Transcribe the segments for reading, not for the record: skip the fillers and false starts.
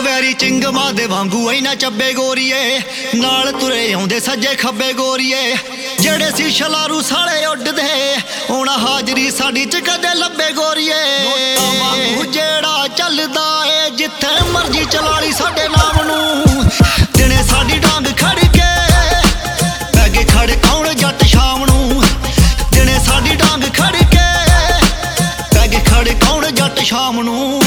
Very ਚਿੰਗਮਾਂ ਦੇ ਵਾਂਗੂ ਐਨਾ ਚੱਬੇ ਗੋਰੀਏ, ਨਾਲ ਤੁਰੇ ਆਉਂਦੇ ਸੱਜੇ ਖੱਬੇ ਗੋਰੀਏ। ਜਿਹੜੇ ਸੀ ਛਲਾਰੂ ਸਾਲੇ ਉੱਡਦੇ, ਹੁਣ ਹਾਜ਼ਰੀ ਸਾਡੀ ਚ ਕਦੇ ਲੱਭੇ ਗੋਰੀਏ। ਨੋਟਾਂ ਵਾਂਗੂ ਜਿਹੜਾ ਚੱਲਦਾ ਏ, ਜਿੱਥੇ ਮਰਜੀ ਚਲਾ ਲਈ ਸਾਡੇ ਨਾਮ ਨੂੰ। ਦਿਨੇ ਸਾਡੀ ਡਾਂਗ ਖੜ ਕੇ ਪੈ ਗਏ ਖੜਕਾਉਣ ਜੱਟ ਸ਼ਾਮ ਨੂੰ। ਦਿਨੇ ਸਾਡੀ ਡਾਂਗ ਖੜ ਕੇ ਪੈ ਗਏ ਖੜਕਾਉਣ ਜੱਟ ਸ਼ਾਮ ਨੂੰ।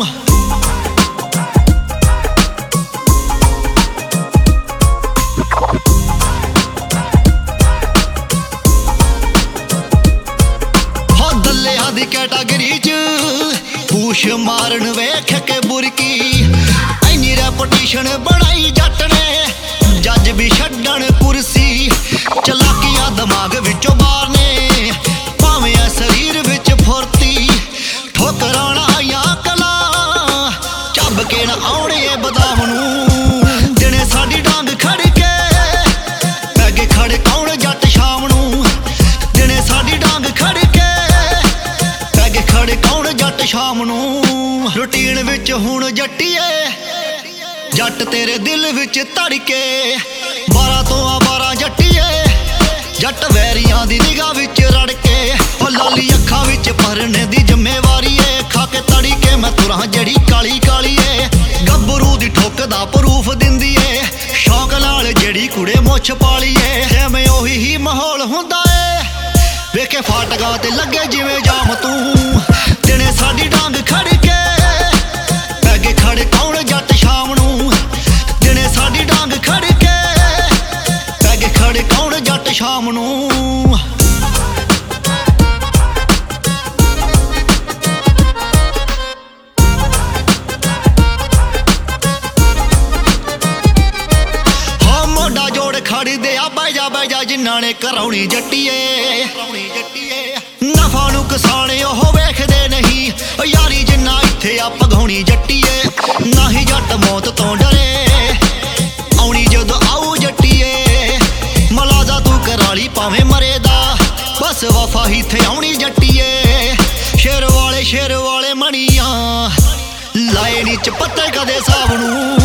ਦੀ ਕੈਟਾਗਰੀ ਚ ਪੂਛ ਮਾਰਨ ਵੇਖ ਕੇ ਬੁਰਕੀ, ਐਨੀ ਰੈਪੂਟੇਸ਼ਨ ਬਣਾਈ ਜੱਟ ਨੇ, ਜੱਜ ਵੀ ਛੱਡਣ ਕੁਰਸੀ। ਚਲਾਕੀਆਂ ਦਿਮਾਗ ਵਿੱਚੋਂ ਬਾਹਰ ਨੇ, ਭਾਵੇਂ ਆ ਸਰੀਰ ਵਿੱਚ ਫੁਰਤੀ। ਠੋਕਰਾਂ ਆਈਆਂ ਕਲਾਂ ਚੱਬ ਕੇ ਨਾ ਆਉਣੇ ਬਦਾਮ ਨੂੰ। ਦਿਨੇ ਸਾਡੀ ਡਾਂਗ ਖੜ ਕੇ ਪੈ ਗਏ ਖੜਕਾਉਣ ਜੱਟ ਸ਼ਾਮ ਨੂੰ। ਦਿਨੇ ਸਾਡੀ ਡਾਂਗ ਖੜ ਕੇ ਖੜਕਾਉਣ ਜੱਟ ਸ਼ਾਮ ਨੂੰ। ਰੂਟੀਨ ਵਿੱਚ ਹੁਣ ਜੱਟੀਏ, ਜੱਟ ਤੇਰੇ ਦਿਲ ਵਿੱਚ ਧੜਕੇ। 12 ਤੋਂ 12 ਜੱਟੀਏ, ਜੱਟ ਵੈਰੀਆਂ ਦੀ ਨਿਗਾਹ ਵਿੱਚ ਰੜ ਕੇ। ਉਹ ਲਾਲੀ ਅੱਖਾਂ ਵਿੱਚ ਭਰਨ ਦੀ ਜ਼ਿੰਮੇਵਾਰੀ ਏ, ਖਾ ਕੇ ਤੜੀ ਕੇ ਮੈਂ ਤੁਰਾਂ ਜਿਹੜੀ ਕਾਲੀ ਕਾਲੀ ਏ। ਗੱਭਰੂ ਦੀ ਠੋਕ ਦਾ ਪ੍ਰੂਫ ਦਿੰਦੀ ਏ, ਸ਼ੌਕ ਨਾਲ ਜਿਹੜੀ ਕੁੜੇ ਮੁੱਛ ਪਾਲੀ ਏ। ਐਵੇਂ ਉਹੀ ਹੀ ਮਾਹੌਲ ਹੁੰਦਾ ਏ, ਵੇਖੇ ਫਾਟਕਾਂ ਤੇ ਲੱਗੇ ਜਿਵੇਂ ਜਾਮ ਤੂੰ। ਦਿਨੇ ਸਾਡੀ ਡਾਂਗ ਖੜ ਕੇ ਪੈ ਗਏ ਖੜਕਾਉਣ ਜੱਟ ਸ਼ਾਮ ਨੂੰ। ਦਿਨੇ ਸਾਡੀ ਡਾਂਗ ਖੜ ਕੇ ਪੈ ਗਏ ਖੜਕਾਉਣ ਜੱਟ ਸ਼ਾਮ ਨੂੰ। ਹਾਂ ਮੋਢਾ ਜੋੜ ਖੜਦੇ ਆ ਬਹਿ ਜਾ ਜਿਨ੍ਹਾਂ ਨੇ ਕਰਾਉਣੀ ਜੱਟੀਏ। ਨਫਾ ਨੁਕਸਾਨ ਉਹ ਵੇਖਦੇ ਨਹੀਂ, ਯਾਰੀ ਜਿੰਨਾ ਇੱਥੇ ਆ ਭਗਾਉਣੀ ਜੱਟੀਏ। ਨਾ ਹੀ ਜੱਟ ਮੌਤ ਤੋਂ ਡਰੇ, ਆਉਣੀ ਜਦੋਂ ਆਊ ਜੱਟੀਏ। ਮਲਾਜ਼ਾ ਤੂੰ ਕਰਾਲੀ ਭਾਵੇਂ ਮਰੇ ਦਾ, ਬਸ ਵਫਾ ਹੀ ਥੇ ਆਉਣੀ ਜੱਟੀਏ। ਸ਼ੇਰ ਵਾਲੇ ਮਣੀਆਂ ਲਾਏ ਨੀ ਚ ਪੱਤੇ ਕਦੇ ਸਾਬ ਨੂੰ।